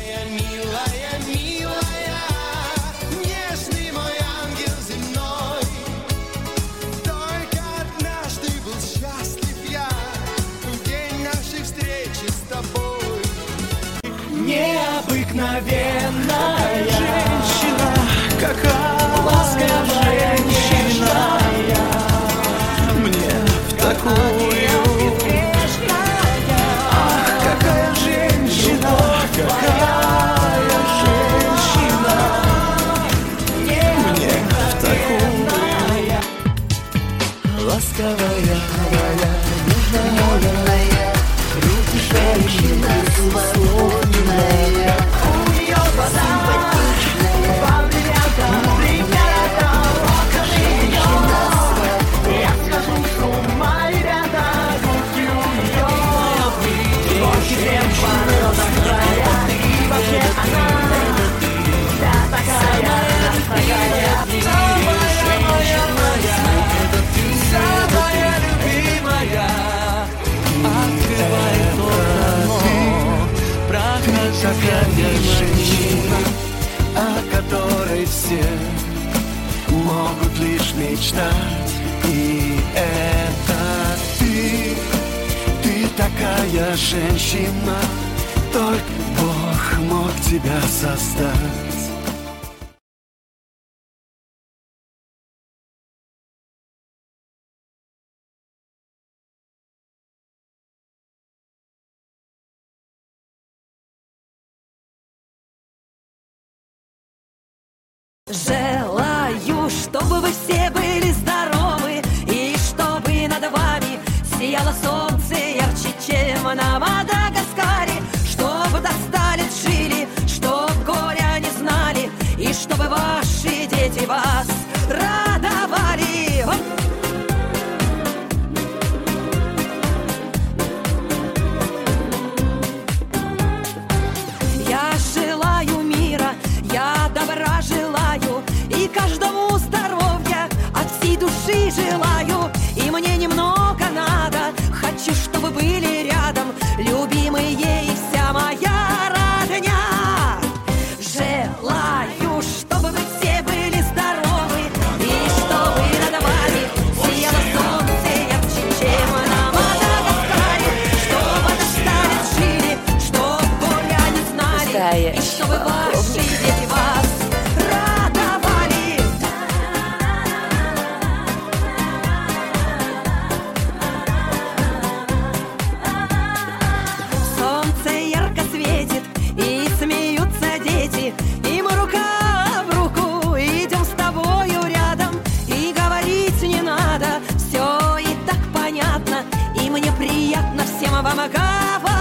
Милая, милая, нежный мой ангел земной. Только однажды был счастлив я в день нашей встречи с тобой. Необыкновенная женщина, какая ласковая женщина, мне в такую. Ах, какая женщина, какая женщина, мне в такую. Ласковая, нежная, руки женщина, свободная. У нее глаза симпатичная, вам ребята, около нее. Я скажу с ума, ребята, руки у нее. Руки женщина, такая, и вообще она вся такая, самая любимая. Открывай окно, проходящая женщина, о которой все могут лишь мечтать. И это ты такая женщина, только Бог мог тебя создать. Желаю, чтобы вы все были здоровы, и чтобы над вами сияло солнце ярче, чем на Мадагаскаре. Чтобы до 100 лет жили, чтоб горя не знали, и чтобы ваши дети вас радовали. Я желаю мира, я добра желаю, и каждому здоровья от всей души желаю. И мне немного надо, хочу, чтобы были рядом любимые и вся моя родня. Желаю, чтобы вы все были здоровы, и чтобы над вами сияло солнце ярче, чем на Мадагаскаре. Чтобы до 100 лет жили, чтоб горя не знали, и чтобы ваши дети вас радовали. Солнце ярко светит, и смеются дети, и мы рука в руку идем с тобою рядом, и говорить не надо, все и так понятно, и мне приятно всем вам говорить.